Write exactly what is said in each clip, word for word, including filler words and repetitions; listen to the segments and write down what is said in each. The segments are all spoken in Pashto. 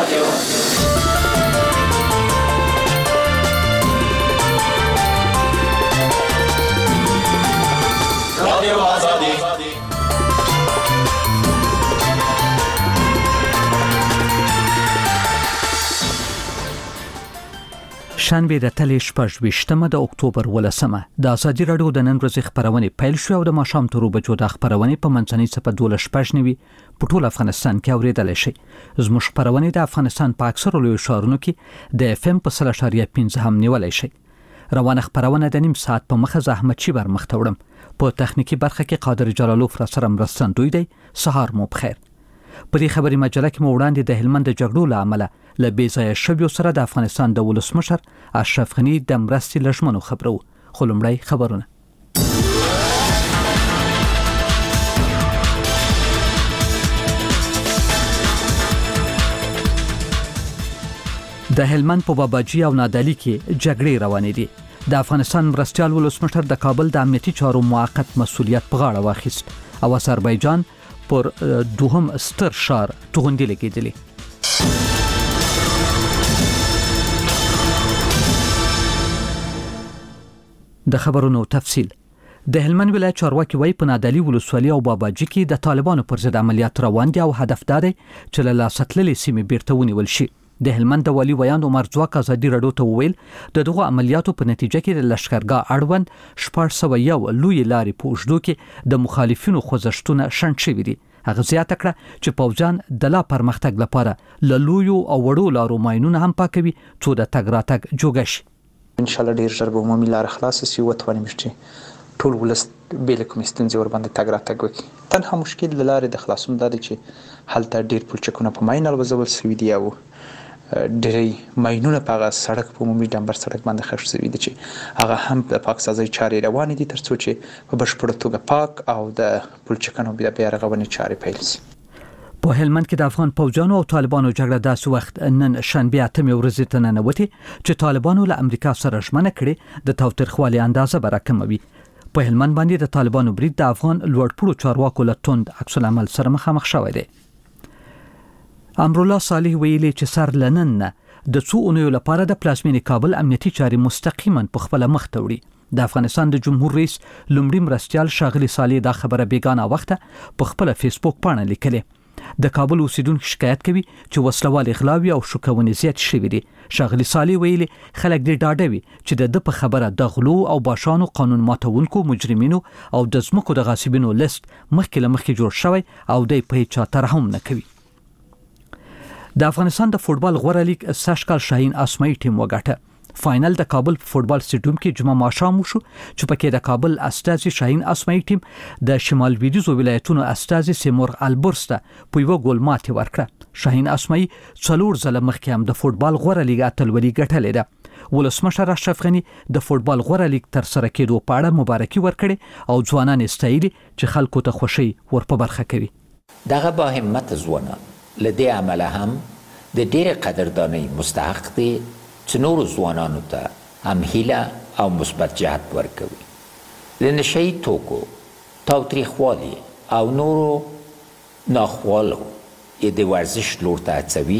رادیو رادیو آزادی. شنبه د تلې شپږ ویشتمه د اکتوبر ولسمه د ازادي راډیو د نن ورځې خبرونه پیل شو او د ماښام تر بجو د خبرونه په منځنۍ صفه دوله شپږ نیوي په ټول افغانستان کې اوریدل شي. زموږ خبرونه د افغانستان په اکثر لوی ښارونو کې د اف ام په سل اشاریه پنځه هم نیولای شي. روانه خبرونه د نیم ساعت په مخه زحمت شي بر مخ توړم. په تخنیکی برخه کې قادر جلالوف را سره مرستندوی دی. سهار مو بخیر. په دې خبري مجله کې مو وړاندې د هلمند د جګړو له امله له بې ځایه شویو سره د افغانستان د ولسمشر اشرف غني د مرستې لژمنو خبرو. خو لومړی خبرونه. د هلمند په باباجي او نادعلي کې جګړې روانې دي. د افغانستان مرستیال ولسمشر د کابل د امنیتي چارو موقت مسؤلیت په غاړه واخیست او آذربایجان پر دوهم ستر شار توغندي لګیدلی. د خبرونو تفصیل. د هلمند ولایت چارواکي وایي په نادعلي ولسوالۍ او باباجي کې د طالبانو پر ضد عملیات روان دي او هدف دا دی چې له لاسه تللې سیمې بیرته ونیول شي. د هلمند د والي ویاند عمر ځواک ازادي راډیو ته وویل د دغه عملیاتو په نتیجه کې د لشکرګاه اړوند شپږ سوه یو لوی لارې په اوږدو کې د مخالفینو خوځښتونه شنډ شوي دي. هغه زیاته کړه چې پوځیان د لا پرمختګ لپاره له لویو او وړو لارو ماینونه هم پاکوي څو د تګ راتګ جوګه شي. ان شاء الله ډیر ژر به عمومي لار خلاص شي او توانې مشتي ټول ولس بل کوم ستونزې ور باندې تګ راتګ وکړي. تنها مشکل د لارې د خلاصون دا دی چې هلته ډیر پلچکونه په ماینل وزول شوي دي او ډېری ماینونه په هغه سړک په عمومي ډمبر سړک باندې خښ شوي دي چې هغه هم د پاکسازۍ چارې روانې دي ترڅو چې په بشپړه توګه پاک او د پلچکونو بیا بیا رغونې چارې پیل شي. په هلمند کې د افغان پوځیانو او طالبانو جګړه داسې وخت نن شنبه اتمې ورځې ته ننوتې چې طالبانو له امریکا سره ژمنه کړې د تاوتریخوالي اندازه به راکموي. په هلمند باندې د طالبانو برید د افغان لوړپوړو چارواکو له توند عکس العمل سره مخامخ شوی دی. امرالله صالح ویلي چې سر لنن د څو اونیو لپاره د پلازمینې کابل امنیتي چارې مستقیما په خپل مخ ته وړي. د افغانستان د جمهور رئیس لومړي مرستیال ښاغلي صالح دا خبره بیګانه وخته په خپل فیسبوک پاڼه لیکلې. د کابل اوسیدونکو شکایت کوي چې وسلوال اغلاوي او شوکونې زیات شوي دي. ښاغلي صالح ویلي خلک دې ډاډه وي چې د ده په خبره د غلو او باشانو قانون ماتونکو مجرمینو او د ځمکو د غاصبینو لیست مخکې له مخکې جوړ شوی او دی په هیڅ چا ترحم نه کوي. د افغانستان د فوټبال غوره لیګ سږکال شاهین اسماعي ټیم وګټه. فاینل د کابل په فوټبال سټیډیوم کې جمعه ماښام وشو چې پکې د کابل استازي شاهین اسماعي ټیم د شمال لویدیځو ولایتونو استازي سیمور البرز ته په یو ګول ماتې ورکړه. شاهین اسماعي څلور ځله مخکې هم د فوټبال غوره لیګ اتلولي ګټلې ده. ولسمشر اشرف غني د فوټبال غوره لیګ تر سره کېدو په اړه مبارکي ورکړې او ځوانان یې ستایلي چې خلکو ته خوښي ور په برخه کوي. دغه با همت ځوانان لدې عمله هم د ډېرې قدردانۍ مستحق دي چې نورو ځوانانو ته هم هیله او مثبت جهت ورکوي. له نشهیي توکو، تاوتریخوالي او نورو ناخوالو یې د ورزش لور ته هڅوي.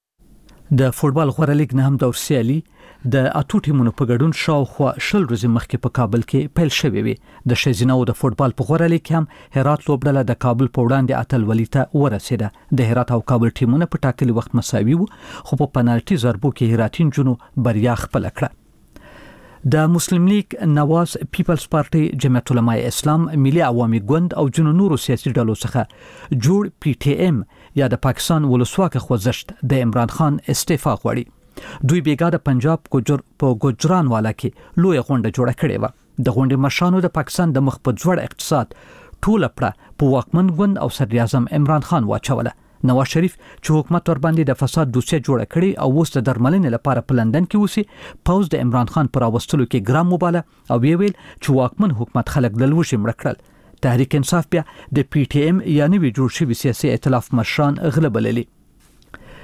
د فوټبال غوره لیګ نه هم دور سیالي د اتو ټیمونو په ګډون شاوخوا شل ورځې مخکې په کابل کې پیل شوې وي. د ښځینه د فوټبال په غوره لیګ کې هم هرات لوبډله د کابل په وړاندې اتلولي ته ورسېده. د هرات او کابل ټیمونه په ټاکلي وخت مساوي وو خو په پنالټي ضربو کې هراتین جنو بریا خپله کړه. د مسلم لیگ نواز پیپلز پارټي جمعیت علماء اسلام ملي عوامي ګوند او جنو نورو سیاسي ډلو څخه جوړ پی ټی ایم یا د پاکستان ولسواکه خوځښت د عمران خان استعفا غواړي. دوی بیګا د پنجاب ګوجر په ګوجران والا کې لوی غونډه جوړه کړې و. د غونډې مشانو د پاکستان د مخ په ځوړ اقتصاد ټوله پړه په واکمن ګوند او صدر اعظم عمران خان واچوله. نواز شریف چې حکومت ور باندې د فساد دوسیه جوړه کړې او اوس د درملنې لپاره په لندن کې اوسي، پوز د عمران خان پر راوستلو کې ګرام وباله او ویل چې واکمن حکومت خلک د لوږې مړه کړل. تحریک انصاف بیا د پی ټی ایم یا نوی جوړ شوي سیاسي ائتلاف مشران غله بللي.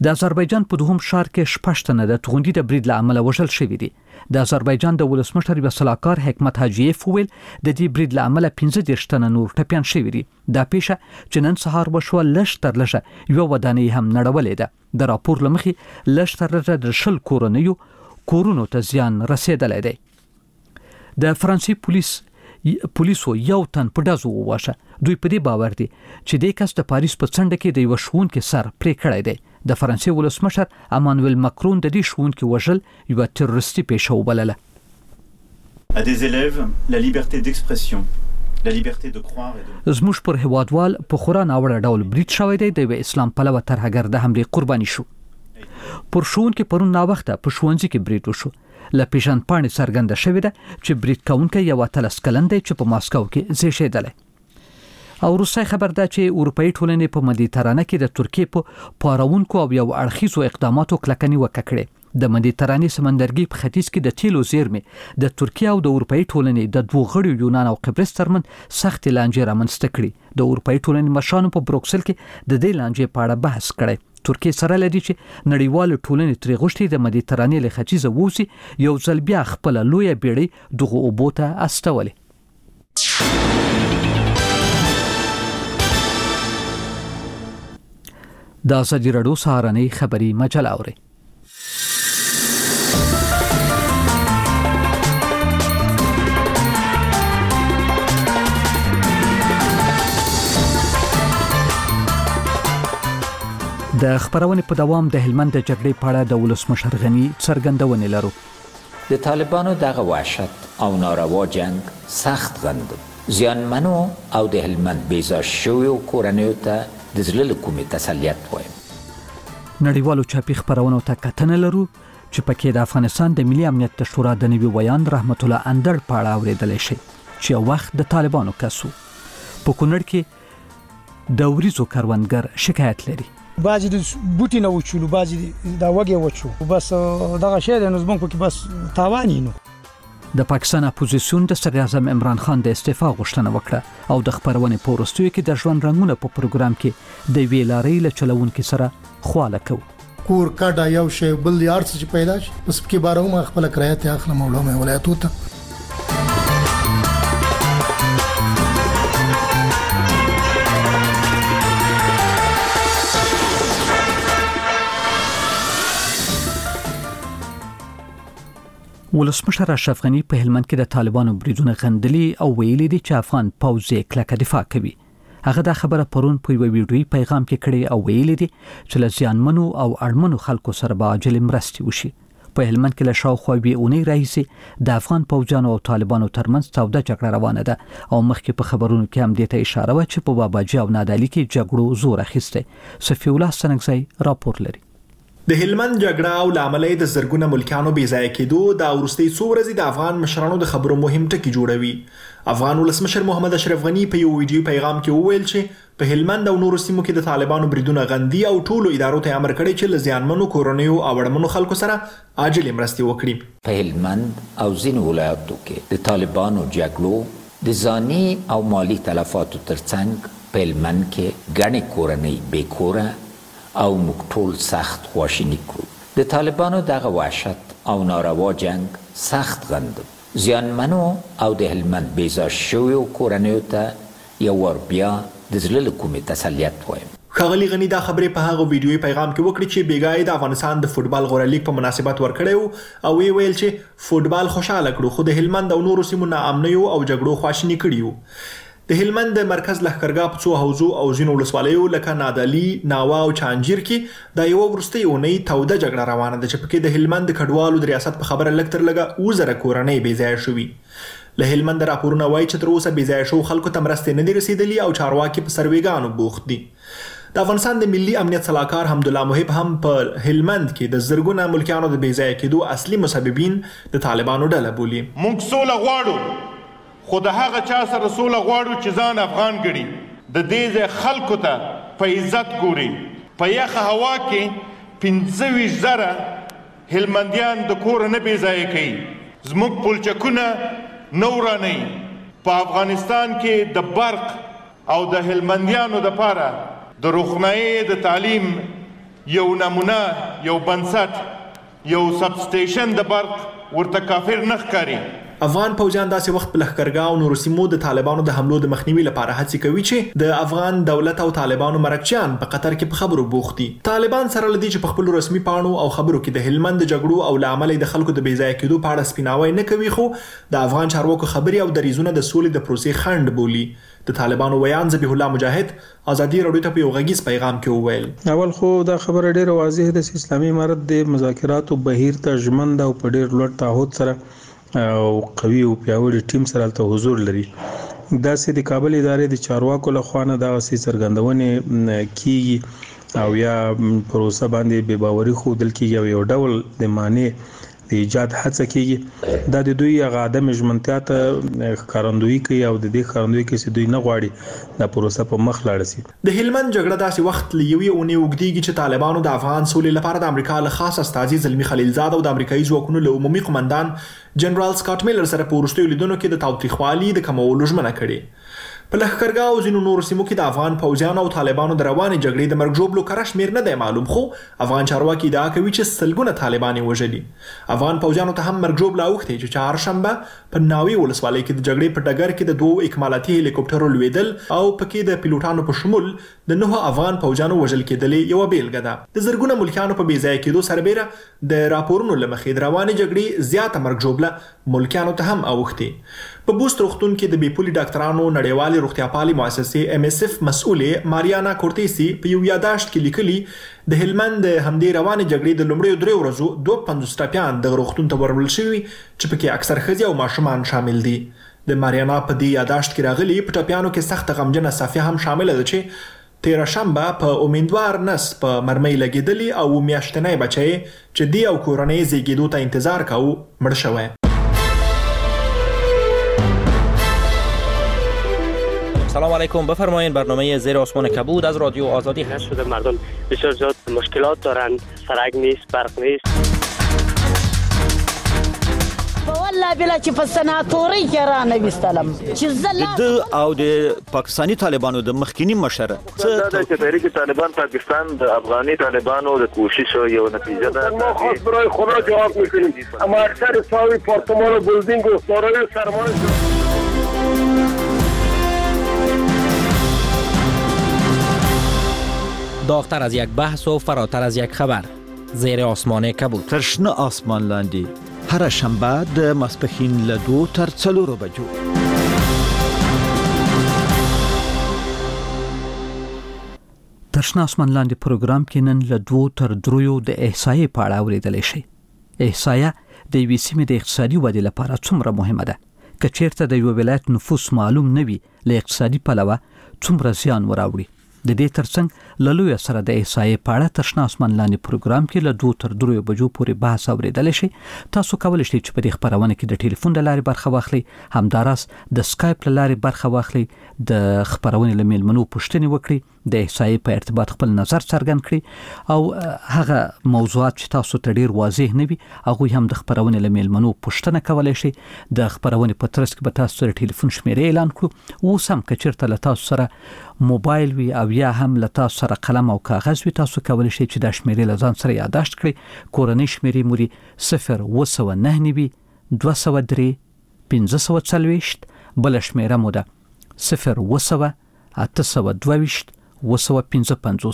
د آذربایجان په دوهم ښار کې شپږ تنه د توغندي د برید له امله وژل شوي دي. د آذربایجان د ولسمشر یو سلاکار حکمت حاجیف وویل د دې برید له امله پنځه دېرش تنه نور ټپیان شوي دي. دا پیښه چې نن سهار وشوه لږ تر لږه یوه ودانۍ هم نړولې ده. د راپور له مخې لږ تر لږه د شل کورنیو کورونو ته زیان رسېدلی دی. د فرانسې پولیس پولیسو یو تن په ډزو وواژه. دوی په دې باور دي چې دې کس د پاریس په څنډه کې د یوه ښوونکي سر پرې کړی دی. د فرانسې ولسمشر امانویل ماکرون د دې ښوونکي وژل یوه تروریستي پیښه وبلله. À des élèves, la liberté d'expression, la liberté de croire et de... زموږ پر هیوادوال په خورا ناوړه ډول برید شوی دی. د یوه اسلام پلوه ترهګر د حملې قرباني شو. پر ښوونکي پرون ناوخته په ښوونځي کې برید وشو. له پیژندپاڼې څرګنده شوې ده چې برید کوونکی یو اتلس کلن دی چې په ماسکو کې زیږېدلی. او روسي خبر ده چې اروپایي ټولنې په مدیترانه کې د ترکیې په پارونکو او یو اړخیزو اقداماتو کلکه نیوکه کړې. د مدیترانې سمندرګي په ختیځ کې د تیلو زیرمې د ترکیې او د اروپایي ټولنې د دوه غړو یونان او قبرس ترمنځ سختې لانجې رامنځته کړي. د اروپایي ټولنې مشرانو په بروکسل کې د دې لانجې په اړه بحث کړی. ترکیه سره لدی چې نړیوال ټولنې ترې غوښتي د مدیترانې له ختیځه ووځي یو ځل بیا خپله لویه بیړۍ دغو اوبو ته استولې. د ازادي راډیو سهارنۍ خبري مجله اورئ. د خبرونې په دوام د هلمند د جګړې په اړه د ولسمشر غني څرګندونې لرو. د طالبانو دغه وحشت او ناروا جنگ سخت غند زیانمنو او د هلمند بیزار شویو کورنیو ته د زړه له کومې تسلیت وایم. نړیوالو چاپي خبرونو ته کتنه لرو چې پکې د افغانستان د ملي امنیت د شورا د نوي ویان رحمت الله اندړ په اړه اورېدلی شي چې یو وخت د طالبانو کس و. په کونړ کې د وریځو کروندګر شکایت لري. بعضی د بوټي نه وچولو، بعضی د وګي وچو، بس دغه شی د نظم کې بس تاوان نو. د پاکستان اپوزیسیون د صدر اعظم عمران خان د استعفا غوښتنه وکړه او د خبرونې په وروستیو کې د ژوند رنګونه په پروګرام کې د وی لارې له چلوونکو سره خواله کو. کور کډا یو شی بل یار څه پیدا شي بس کې بارو ما خپل کرایه ته اخلم مولا ولایتو ته. ولسمشر اشرف غني په هلمند کې د طالبانو بریدونه غندلي او ویلي دي چې افغان پوځ یې کلکه دفاع کوي. هغه دا خبره پرون په یو ویډیویي پیغام کې کړې او ویلي دي چې له زیانمنو او اړمنو خلکو سره به عاجل مرستې وشي. په هلمند کې له شاوخوا یوې اونۍ راهیسې د افغان پوځیانو او طالبانو ترمنځ توده جګړه روانه ده او مخکې په خبرونو کې هم دې ته اشاره وه چې په باباجي او نادعلي کې جګړو زور اخیستی. صفي الله سنګزی راپور لري. د هلمند جګړه او لاملې د زرګونه ملکانو بې ځای کېدو د ورستۍ څو ورځې د افغان مشرانو د خبرو مهم ټکی جوړوي. افغان ولسمشر محمد اشرف غني په یو ویډیو پیغام کې وویل چې په هلمند او نورو سیمو کې د طالبانو بریدونه غندي او ټولو ادارو ته امر کړی چې له زیانمنو کورنیو او اړمنو خلکو سره عاجل مرستې وکړي. په هلمند او ځینو ولایتو کې د طالبانو جګړو د ځاني او مالی تلفاتو ترڅنګ په هلمند کې ګڼې کورنۍ بې کوره او موږ ټول سخت خواشینی کړو. د طالبانو دغه وحشت او ناروا جنگ سخت غند زیانمنو او د هلمند بیزار شویو کورنیو ته یو ور بیا د زړه له کومې تسلیت وایم. ښاغلي غني دا خبرې په هغه ویډیویي پیغام کې وکړې چې بیګای د افغانستان د فوټبال غوره لیګ په مناسبت ورکړی او وی ویل چې فوټبال خوشاله کړو خو د هلمند او نورو سیمو ناامنیو او جګړو خواشینی کړیو. د هلمند د مرکز لښکرګاه په څو حوزو او ځینو ولسوالیو لکه نادعلي، ناوه او چانجیر کې د یوه وروستۍ اونۍ توده جګړه روانه ده چې پکې د هلمند د کډوالو د ریاست په خبره لږ تر لږه اووه زره کورنۍ بې ځایه شوي. له هلمند راپورونه وایي چې تر اوسه بې ځایه شوو خلکو ته مرستې نه دي رسېدلي او چارواکي په سروېګانو بوخت دي. د افغانستان د ملي امنیت سلاکار حمدالله محب هم په هلمند کې د زرګونه ملکیانو د بې ځایه کېدو اصلي مسببین د طالبانو ډله بولي. موږ سوله غواړو خو د هغه چا سره سوله غواړو چې ځان افغان ګڼي. د دې ځای خلکو ته په عزت ګوري. په یخه هوا کې پنځه ویشت زره هلمندیان د کوره نه بې ځایه کوي. زموږ پلچکونه نه ورانوي. په افغانستان کې د برق او د هلمندیانو دپاره د روښنایۍ د تعلیم یو نمونه یو بنسټ یو سب سټیشن د برق ورته کافر نه ښکاري. افغان پوځیان داسې وخت په لښکرګاه او نورو سیمو د طالبانو د حملو د مخنیوي لپاره هڅې کوي چې د افغان دولت او طالبانو مرکچیان په قطر کې په خبرو بوخت دي. طالبان سره لدی چې په خپل رسمي پاڼو او خبرو کې د هلمند د جګړو او لامل د خلکو د بیځای کېدو په اړه سپیناوی نه کوي، خو د افغان چارواکو خبري او دریزونه د سولې د پروسې خنډ بولي. د طالبانو ویان ذبیح الله مجاهد ازادي راډیو ته په یو غږیز پیغام کې وویل، اول خو دا خبره ډیره واضح ده چې اسلامي امارت د مذاکراتو بهیر ته ژمن ده او په ډیر لوړ تعهد سره او قوي او پیاوړي ټیم سره ته حضور لري. دا سې د کابل ادارې د چارواکو له خوا نه دا سې څرګندونه کیږي او یا پروسه باندې بې باوري ښودل کیږي او یو ډول د معنی د ایجاد هڅه کیږي. دا د دوی هغه عدم ژمنتیا ته ښکارندویي کوي او د دې ښکارندویي کوي چې دوی نه غواړي دا پروسه په مخ لاړ شي. د هلمند جګړه داسې وخت لیوي او نه وګديږي چې طالبانو د افغان سولې لپاره د امریکا له خاص استازي زلمی خلیلزاد او د امریکایي ځواکونو له عمومي قومندان جنرال سکاټ میلر سره په وروستیو لیدنو کې د تاوتریخوالي د کمولو ژمنه کړې. په لښکرګاه او ځینو نورو سیمو کې د افغان پوځیانو او طالبانو د روانې جګړې د مرګ ژوبلو کره شمېر نه دی معلوم، خو افغان چارواکي ادعا کوي چې سلګونه طالبان یې وژلي. افغان پوځیانو ته هم مرګ ژوبله اوښتې چې چهارشنبه په ناوې ولسوالۍ کې د جګړې په ډګر کې د دوو اکمالاتي هلیکوپټرو لوېدل او پکې د پیلوټانو په شمول د نهو افغان پوځیانو وژل کېدلې یوه بیلګه ده. د زرګونه ملکیانو په بېځایه کېدو سربیره د راپورونو له مخې د روانې جګړې زیاته مرګ ژوبله ملکیانو ته هم اوښتې. په بوست روغتون کې د بیپولي ډاکټرانو نړیوالې روغتیاپالې مؤسسې ام اس اف مسؤلې ماریانا کورتیسي په یو یاداشت کې لیکلي د هلمند د همدې روانې جګړې د لومړیو درې ورځو دوه پنځوس ټپیان دغه روغتون ته ورمل شوي چې پکې اکثر ښځې او ماشومان شامل دي. د ماریانا په دې یاداشت کې راغلي په ټپیانو کې سخته غمجنه صافیه هم شامله ده چې تیره شنبه په امیدوار نس په مرمۍ لګېدلي او میاشتنی بچی چې دی او کورنۍ زیږېدو ته انتظار کوو مړ شوی. سلام علیکم، بفرمایید. برنامه زیر آسمان کبود از رادیو آزادی هست. شده مردم بسیار زیاد مشکلات دارند، سرک نیست، برق نیست. والله بلا چې په سناتوري کې را نه وستلم چې زله د او د پاکستانی طالبانو د مخکینی مشره څه د تحریک طالبان پاکستان د افغاني طالبانو د کوشش یو نتیجه ده. ما خاص برای خدا جواب میکنیم، اما اکثر ساوی پارتمان و بلدینگ و سارای سرمایه داغتر از یک بحث و فراتر از یک خبر. زیر آسمان کبود. ترشنه آسمان لاندې هر شنبه د ماسپښین له دوو تر څلورو بجو. ترشنه آسمان لاندې پروګرام کې نن له دوو تر دریو د احصایې په اړه اورېدلی شئ. احصایه د یوې سیمې د اقتصادي ودې لپاره څومره مهمه ده. که چیرته د یو ولایت نفوس معلوم نه وي له اقتصادي پلوه څومره زیان وراوړي. د دې ترڅنګ له لوی سره د احصایې په اړه ترشنه آسمان لاندې پروګرام کې له دوه تر دریو بجو پورې بحث اورېدلی شئ. تاسو کولی شئ چې په دې خپرونه کې د ټلیفون له لارې برخه واخلئ، همداراز د سکایپ له لارې برخه واخلئ، د خپرونې له میلمنو پوښتنې وکړئ، د احصایې په ارتباط خپل نظر څرګند کړئ او هغه موضوعات چې تاسو ته ډیر واضح نه وي هغوی هم د خپرونې له میلمنو پوښتنه کولی شئ. د خپرونې په ترڅ کې به تاسو سره ټلیفون شمیرې اعلان کړو. اوس هم که چېرته له تاسو سره موبایل وي او یا هم له تاسو سره قلم او کاغذ وي، تاسو کولی شئ چې دا شمیرې له ځان سره یاداشت کړئ. کورنۍ شمیرې مو صفر اوه سوه نهه نوي دوه سوه درې پنځه سوه څلوېښت، بله شمیره مو ده صفر اوه سوه اته سوه دوه ویشت اوه سوه پنځه پنځوس.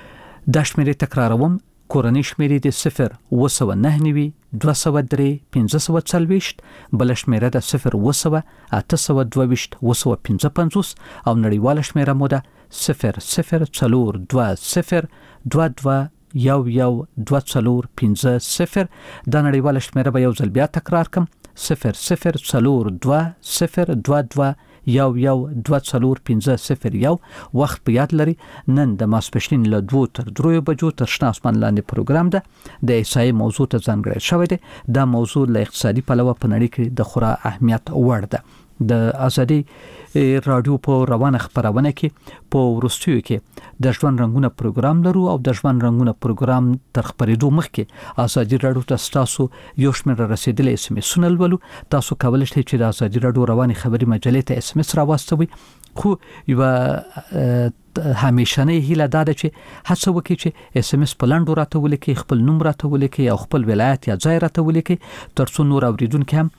دا شمیرې تکراروم، کورنۍ شمیرې د صفر اوه سوه نهه نوي دوه سوه درې پنځه سوه څلوېښت، بله شمیره ده صفر اوه سوه اته سوه دوه ویشت اوه سوه پنځه پنځوس او نړیواله شمیره مو ده صفر صفر څلور دوه صفر دوه دوه یو یو دوه څلور پنځه صفر. دا نړیواله شمیره به یو ځل بیا تکرار کم، صفر صفر څلور دوه صفر دوه دوه یو یو دوه څلور پنځه صفر یو. وخت په یاد لري نن د ماسپښین له دوو تر دریو بجو ترشنه آسمان لاندې پروګرام ده. د احصایې موضوع ته ځانګړی شوی دی. دا موضوع له اقتصادي پلوه په نړۍ کې د خورا اهمیت وړ ده. د ازادي رادیو په روانه خپرونه کې په وروستیو کې د ژوند رنګونه پروګرام لرو او د ژوند رنګونه پروګرام تر خپرېدو مخکې ازادي رادیو ته تاسو یو شمېر رسیدلې اس ام اسونه لولو. تاسو کولی شئ چې د ازادي رادیو روانې خبري مجلې ته اس ام اس راواستوئ خو یو همیشنه هیله دا ده چې هڅه وکړي چې اس ام اس پلانډ راته ولیکي، خپل نوم راته ولیکي او خپل ولایت یا ځای راته ولیکي، ترڅو نور اوریدونکو هم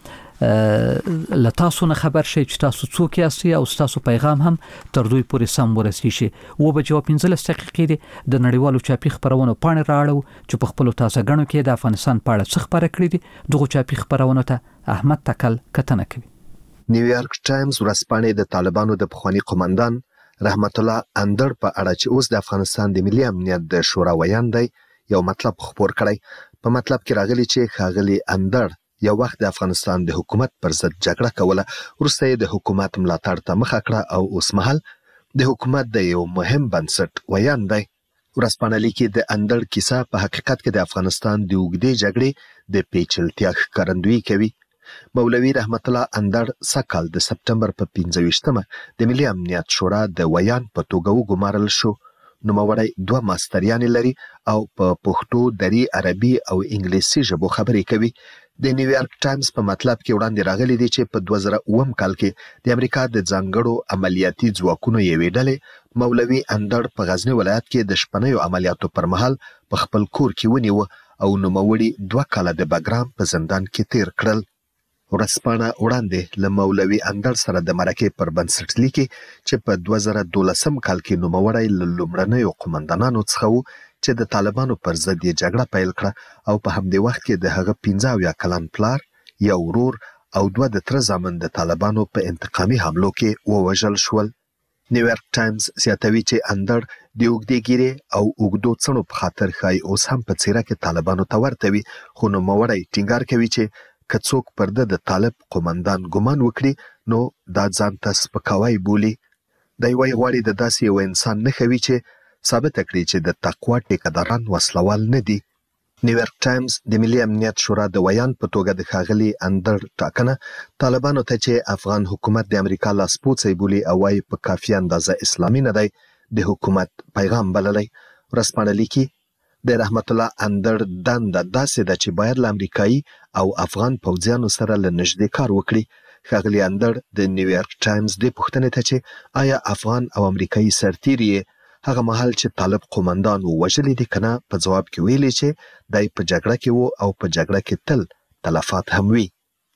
لتاسو نه خبر شي چې تاسو څوک یاستئ او تاسو پیغام هم تر دوی پورې سم ورسیږي. و به جواب پنځلس دقیقې د نړیوالو چاپی خبرونو پاڼې راړو چې په خپل تازه غنو کې د افغانستان په اړه څه خبره کړې دي. دغه چاپی خبرونو ته احمد تکل کتنه کوي. نیویارک ټایمز ورځپاڼې د طالبانو د پخوانی قومندان رحمت الله اندر په اړه چې اوس د افغانستان د ملي امنیت د شورا ویان دی یو مطلب خبر کړی. په مطلب کې راغلی چې خاغلی اندر یو وخت د افغانستان د حکومت پر ضد جګړه کوله، وروسته د حکومت ملاتړ ته مخه کړه او اوس مهال د حکومت د یو مهم بنسټ ویان دی. ورځپاڼه لیکي د اندر کیسه په حقیقت کې د افغانستان د اوږدې جګړې د پیچلتیا ښکارندویي کوي. مولوي رحمت الله اندر سکال د سپټمبر په پنځه ویشتمه د ملي امنیت شورا د ویان په توګه وګمارل شو. نوموړی دوه ماستریانې لري او په پښتو، دری، عربي او انګلیسي ژبو خبرې کوي. د نیویارک ټایمز په مطلب کې وړاندې راغلی دی چې په دوه زره اووم کال کې د امریکا د ځانګړو عملیاتي ځواکونو یوې ډلې مولوي اندر په غزنی ولایت کې د شپنیو عملیاتو پر مهال په خپل کور کې ونیو او نوموړي دوه کاله د بګرام په زندان کې تیر کړل. ورځپاڼه وړاندې له مولوي اندر سره د مرکې پر بنسټ لیکي چې په دوه زره دولسم کال کې نوموړی له لومړنیو قومندانانو څخه و چې د طالبانو پر ضد یې جګړه پیل کړه او په همدې وخت کې د هغه پنځه اویا کلن پلار، یو ورور او دوه د تره زامن د طالبانو په انتقامي حملو کې ووژل شول. نیویارک ټایمز زیاتوي چې اندر د اوږدې ګیرې او اوږدو څڼو په خاطر ښایي اوس هم په څیره کې طالبانو ته ورته وي، خو نوموړی ټینګار کوي چې که څوک پر د طالب قومندان ګمان وکړي نو دا ځان ته سپکاوی بولي. دی وايي غواړي د داسې یو انسان نښه وي چې ثابته کړي چې د تقوا ټیکهداران وسلوال نه دي. نیویارک ټایمز د ملي امنیت شورا د ویان په توګه د ښاغلي اندر ټاکنه طالبانو ته چې افغان حکومت د امریکا لاسپوڅی بولي او وايي په کافي اندازه اسلامي نه دی د حکومت پیغام بللی. ورځپاڼه لیکي د رحمت الله اندر دنده داسې ده چې باید له امریکایي او افغان پوځیانو سره له نږدې کار وکړي. ښاغلي اندر د نیویارک ټایمز دې پوښتنې ته چې آیا افغان او امریکایي سرتیري یې هغه مهال چې طالب قومندان ووژلی دي که نه، په ځواب کې ویلي چې دی په جګړه کې و او په جګړه کې تل تلفات هم وي.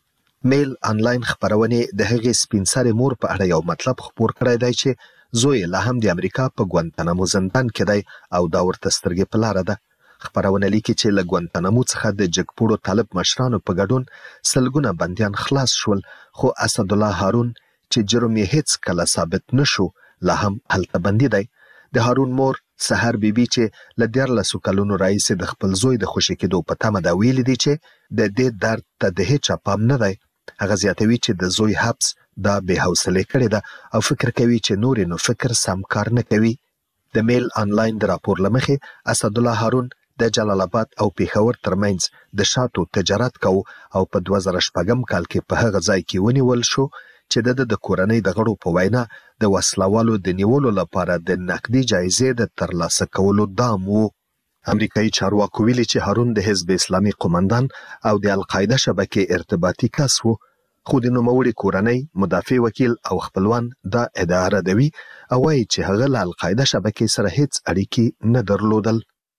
میل آنلاین خپرونې د هغې سپین سرې مور په اړه یو مطلب خپور کړی دی چې زوی لا هم د امریکا په ګوانتانامو زندان کې دی او دا ورته سترګې په لاره ده. خپرونه لیکي چې له ګوانتانامو څخه د جګپوړو طالب مشرانو په ګډون سلګونه بندیان خلاص شول، خو اسدالله هارون چې جرم یې هیڅ کله ثابت نشو لا هم هلته بندي دی. د هارون مور سحر بیبي چې له دیارلسو کلونو راهیسې د خپل زوی د خوشي کېدو په تمه دا ویلي دي چې د دې درد ته د هیچا پام نه دی. هغه زیاتوي چې د زوی حبس دا بې حوصلې کړې ده او فکر کوي چې نورې نو فکر سم کار نه کوي. د میل آنلاین د راپور له مخې اسدالله هارون د جلال آباد او پیښور ترمنځ د شاتو تجارت کو او په دوه زره شپږم کال کې په هغه ځای کې ونیول شو چې د د کورنۍ د غړو په وینا د وسلوالو د نیولو لپاره د نقدي جایزې د ترلاسه کولو دام وو. امریکایي چارواکو ویلي چې هارون د حزب اسلامي قومندان او د القاعده شبکې ارتباطي کس وو، خو د نوموړي کورنۍ، مدافع وکیل او خپلوان دا ادعا ردوي او وایي چې هغه له القاعده شبکې سره هیڅ اړیکې نه درلودل.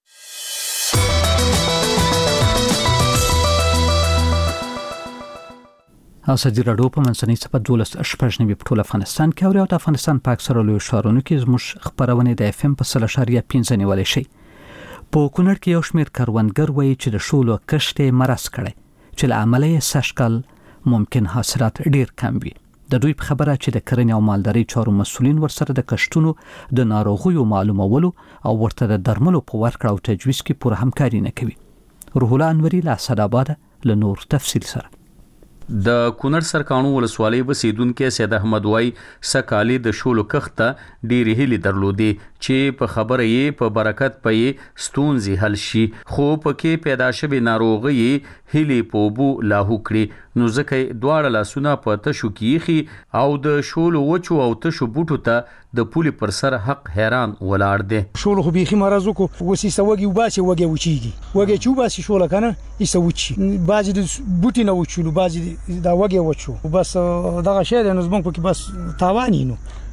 ازادي راډیو په منځنۍ صفحه دولس شپږ نوي په ټول افغانستان کې اوري او د افغانستان په اکثره لویو ښارونو کې زموږ خبرونه د اف ام په سل اشاریه پنځه نیولې شي. په کونړ کې یو شمېر کروندګر وایي چې د شولو کښت یې مرض کړی چې له امله یې سږکال ممکن حاصلات ډیر کم وي. د دوی په خبره چې د کرنې او مالدارۍ چارو مسؤلین ورسره د کښتونو د ناروغیو معلومولو او ورته د درملو په ورکړه او تجویز کې پوره همکاري نه کوي. روح الله انوري له اسداباد له نور تفصیل سره. د کونړ سرکانو ولسوالۍ اوسیدونکو سید احمد وای سکالي د شولو کښته ډېرې هیلې درلودې چې په خبره یې په برکت پې ستونزې حل شي، خو پکې پیدا شوې ناروغي هیلې په اوبو لاهو کړې، نو ځکه دواړه لاسونه په تشو کې او د شولو وچو او تشو بوټو ته د پولي پر سر حق حیران ولاړ دی. شولو خو بيخي مرز وکړو، وسی سوګي وباسي وګي وچیږي، وګي چې وباسي شوله کنه ایسه وچی، بعضی د بوټي نه وچولو، بعضی دا وګي وچو، بس دغه شی د نظم په کې بس تاوانی نو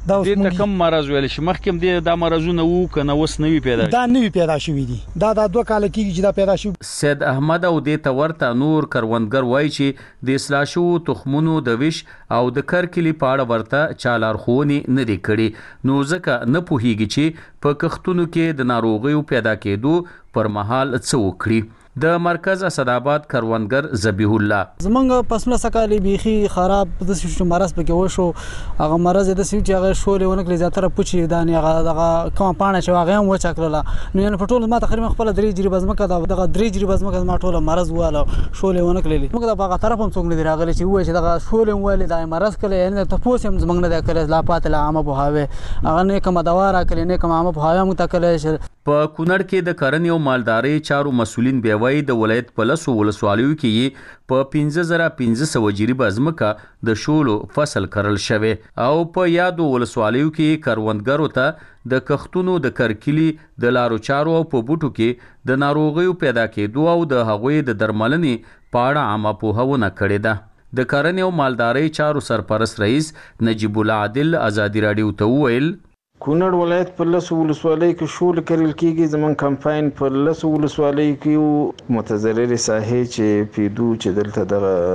دا د کم مرز ویل شي مخکې د دا مرزونه وو کنه وس نوی پیدا دا نوی پیدا شوی دي دا د دوه کال کېږي چې دا پیدا شو. سید احمد او د تورته نور کروندګر وای چې د اصلاح شو تخمونو د ویش او د کرکلی پاړه ورته چالار خونی نه دی کړي نو ځکه نه پوهیږي چې په کښتونو کې د ناروغیو پیدا کېدو پر مهال څه وکړي. د مرکز اسداباد کروندګر ذبیح الله زمونږ پسمله سکالي بيخي خراب د سیستم مرز پکې وشو هغه مرز د سیو چې هغه شولې ونکړي زیاتره پوچی دانی هغه دغه کوم پانه چې هغه هم وچکړه نو یعنی په ټول ما تقریبا خپل درې جری بزمکه دغه درې جری بزمکه ما ټول مرز واله شولې ونکړي موږ د هغه طرف هم څنګه نه دی راغلي چې وای چې دغه شولې ولې د مرز کله یعنی ته پوس هم زمونږ نه کړل لا پات لا عامه بوهاوي هغه نه کوم دواره کړي نه کوم عامه بوهاوي مو تکل په کونړ کې د کرنې او مالداري چارو مسولین بیوي د ولایت په لسو ولسوالیو کې په پنځه زره پنځه سوه جریبه ځمکه د شولو فصل کرل شوی او په یادو ولسوالیو کې کروندګرو ته د کښتونو د کرکلی د لارو چارو او په بوټو کې د ناروغیو پیدا کېدو او د هغوی د درملنې په اړه عامه پوهاونه کړې ده. د کرنې او مالداري چارو سرپرست رئیس نجیب الله عادل ازادي راډیو ته وویل کونړ ولایت په لسو ولسوالۍ کې شول کرل کېږي زمون کمپاین په لسو ولسوالۍ کې متضرر ساحې چې پیدو چې دلته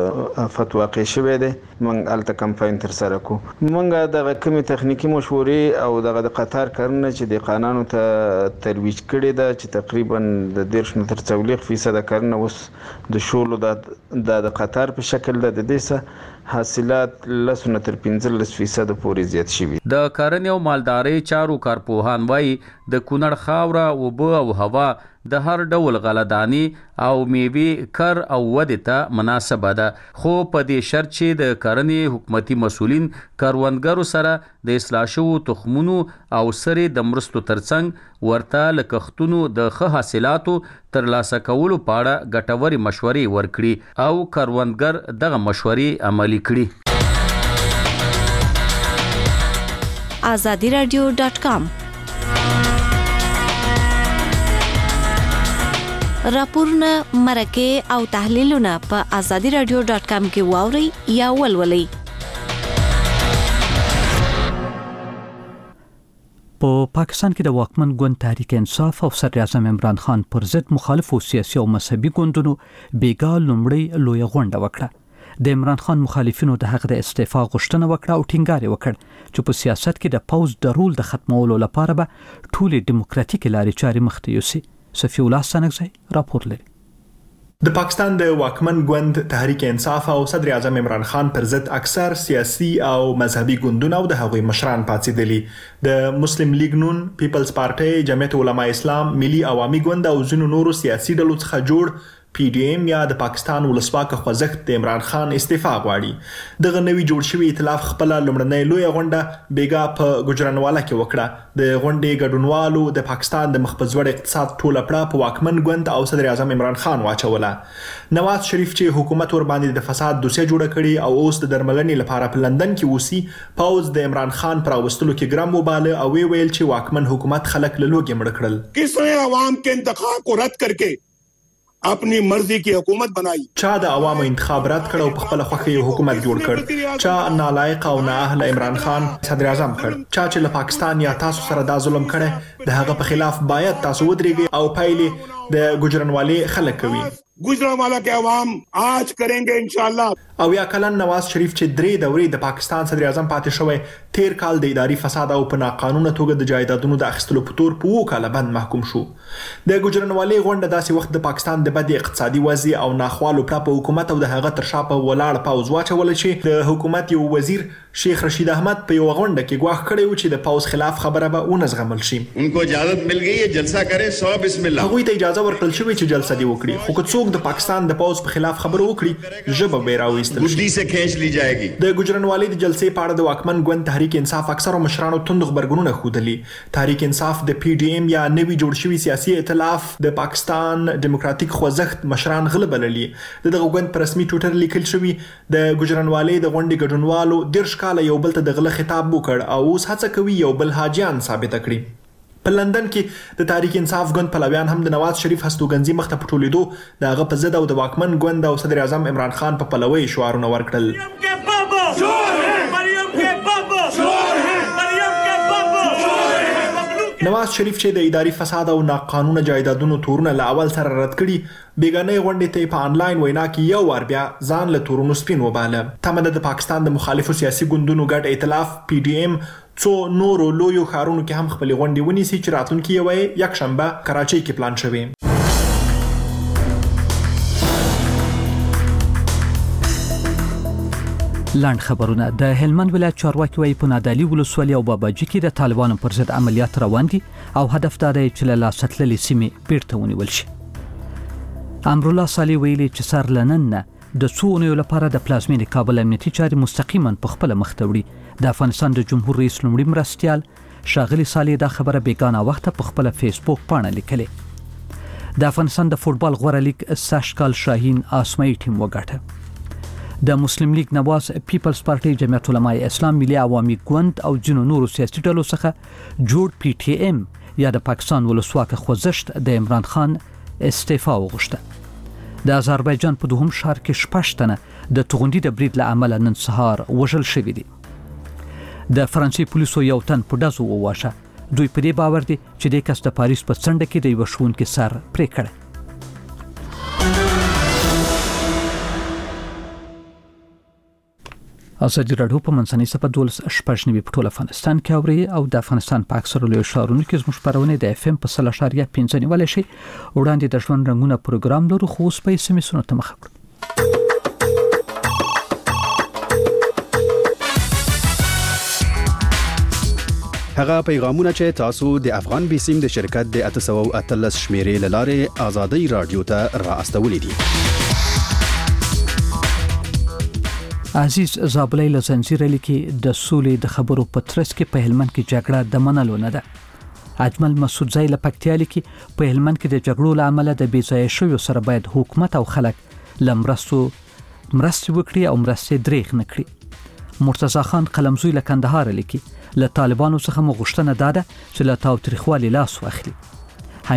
د افت واقع شوه دی موږ الته کمپاین تر سره کو موږ د کمی تخنیکی مشورې او د قطار کرنه چې د قانونو ته ترویج کړي دا چې تقریبا د دیرش نه تر څلوېښت فیصد کرنه اوس د شولو د قطار په شکل د دې حاصلات لسونه تر پنځلس فیصد پورې زیات شوي. د کرنې او مالدارۍ چارو کارپوهان وایي د کونړ خاوره اوبه او هوا د هر ډول غلهدانی او میوې کر او ودې ته مناسبه ده خو په دې شرط چې د کرنې حکومتي مسولین کروندګرو سره د اصلاح شوو تخمونو او سرې د مرستو ترڅنګ ورته له کښتونو د ښه حاصلاتو ترلاسه کولو په اړه ګټورې مشورې ورکړي او کروندګر دغه مشورې عملي کړي. آزادی رادیو ډاټ کام راپورونه مرکه او تحلیلونه په آزادی رادیو ډاټ کام کې واوري یا ولولئ. په پاکستان کې د واکمن ګوند تحریک انصاف او صدر اعظم عمران خان پر ضد مخالفو سیاسي او مذهبي ګوندونو بیګا لومړی لوی غونډه وکړه. د عمران خان مخالفینو د هغه د استعفا غوښتنه وکړه او ټینګار وکړ چې په سیاست کې د پوز د رول د ختمولو لپاره به ټولې دیموکراتیکي لارې چارې مخته یوسي. صفی الله سنگزی راپور لري. د پاکستان د واکمن ګوند تحریک انصاف او صدر اعظم عمران خان پر ضد اکثر سیاسي او مذهبي ګوندونه او د هغوی مشران پاتېدلي. د مسلم لیگ نون، پیپلز پارټي، جمعیت علماء اسلام، ملي عوامي ګوند او ځینو نورو سیاسي ډلو څخه جوړ پی ډی ایم یا د پاکستان ولسواک خوځښت د عمران خان استعفا غواړي. دغه نوی جوړ شوی ائتلاف خپل لومړنۍ لوی غونډه بیګا په ګجرانواله کې وکړه. د غونډې ګډونوالو د پاکستان د مخبزوړ اقتصاد ټوله پړه په واکمن ګوند او صدر اعظم عمران خان واچوله. نواز شریف چې حکومت ور باندې د فساد دوسیه جوړه کړي او اوس د درملنې لپاره په لندن کې اوسي، پوز د عمران خان پر اوستلو کې ګرام وباله او ویل چې واکمن حکومت خلک له لوګي مړ کړل. کسنے عوام کے انتخاب کو رد کر کے اپنی مرضی کی حکومت بنائی. چا د عوامو انتخاب رد کړ او په خپل خوښه حکومت جوړ کړ. چا نالایق او نااهله عمران خان صدر اعظم کړ. چا چې له پاکستان یا تاسو سره دا ظلم کړي د هغه په خلاف باید تاسو ودرېږئ او پایلې د ګجرانوالي خلک کوي. गुजरांवाला के अवाम आज करेंगे इंशाल्लाह. او یا کلن نواز شریف چې درې دورې د پاکستان صدر اعظم پاتې شوی تیر کال د اداري فساد او په ناقانونه توګه د جایدادونو د اخیستلو په تور په وو کاله بند محکوم شو. د ګجرانوالي غونډه داسې وخت د پاکستان د بد اقتصادي وضع او ناخوالو په حکومت او د هغه تر شا په ولاړ پاوز واچول چې د حکومت یو وزیر شیخ رشید احمد په یو غونډه کې ګواښ کړی و چې د پاوز خلاف خبره به ونزغمل شي. उनको اجازه مل گئی ہے جلسہ کریں سو بسم الله. هغوی ته اجازه ورکړل شوې چې جلسه دی وکړي، خو که څوک د پاکستان د پاوز په خلاف خبره وکړي ژبه به راوېستل شي. لی جائے گی. د ګجرانوالي د جلسې په اړه د واکمن ګوند تحریک انصاف اکثرو مشرانو توند خبرګونونه ښودلي. تحریک انصاف د پی ډی ایم یا نوی جوړ شوی سیاسي ائتلاف د پاکستان دیموکراتیک خوځښت مشران غله بللي. دغه ګوند په رسمي ټویټر لیکل شوی د ګجرانوالي د غونډې ګډونوالو دیرش کاله یو بل ته د غله خطاب وکړ او اوس هڅه کوي یو بل حاجیان ثابت کړي. په لندن کې د تحریک انصاف ګوند پلویان هم د نواز شریف هستوګنځي مخ ته پټولېدو د هغه په ضد او د واکمن ګوند او صدر اعظم عمران خان په پلوي شعارونه ورکړل. نواز شریف چې د اداري فساد او ناقانونه جایدادونو تورونه له اول سره رد کړي، بیګانې غونډې ته په انلاین وینا کې یو وار بیا ځان له تورونو سپین وباله. تمه د پاکستان د مخالفو سیاسي ګوندونو ګډ ائتلاف پی ډی ایم څو نورو لویو ښارونو کې هم خپلې غونډې ونیسي چې راتلونکي یوه یکشنبه کراچۍ کې پلان شوی. لاند خبرونه. د هلمند ولایت چارواکي وايي په نادعلي ولسوالۍ او باباجي کې د طالبانو پر ضد عملیات روان دي او هدف دا دی چې له لاسه تللې سیمې بیرته ونیول شي. امرالله صالح ویلي چې سر له نن نه د څو اونیو لپاره د پلازمینې کابل امنیتي چارې مستقیما په خپله مخ ته وړي. د افغانستان د جمهور رئیس لومړي مرستیال ښاغلي صالح دا خبره بیګانه وخته په خپله فیسبوک پاڼه لیکلې. د افغانستان د فوټبال غوره لیګ سږ کال شاهین آسمایي ټیم وګاټه. د مسلم لیگ نواز، پیپلز پارټي، جمعیت علماء اسلام، ملي عوامي ګوند او ځینو نورو سیاسي ډلو څخه جوړ پی ټی ایم یا د پاکستان ولسواکه خوځښت د عمران خان استعفا وغوښته. د آذربایجان په دوهم ښار کې شپږ تنه د توغندي د برید له امله نن سهار وژل شوي دي. د فرانسې پولیسو یو تن په ډزو وواژه. دوی په دې باور دي چې د کس د پاریس په څنډه کې د یوه ښوونکي سر پرې کړی. ازادي راډیو په منځنۍ صفحه دولس شپږ نوي په ټول افغانستان کې اوري او د افغانستان په اکثرو لویو ښارونو کې زموږ خپرونه د اف ام په سل اشاریه پنځه نیولای شي. وړاندې د ژوند رنګونه پروګرام لرو، خو اوس په سیمه ته مخ کړو. هغه پیغامونه چې تاسو د افغان بیسیم د شرکت د اته سوه او اتلس شمیرې له لارې ازادي راډیو ته را استولې دي. عزیز زابلی له زنجیره لیکي د سولې د خبرو په ترڅ کې په هلمند کې جګړه د منلو نه ده. اجمل مسعودزی له پکتیا لیکي په هلمند کې د جګړو له امله د بې ځایه شویو سره باید حکومت او خلک له مرستو مرستې وکړي او مرستې دریغ نه کړي. مرتضی خان قلمزوی له کندهار لیکي له طالبانو څخه مو غوښتنه ده چې له تاوتریخوالي لاس واخلي.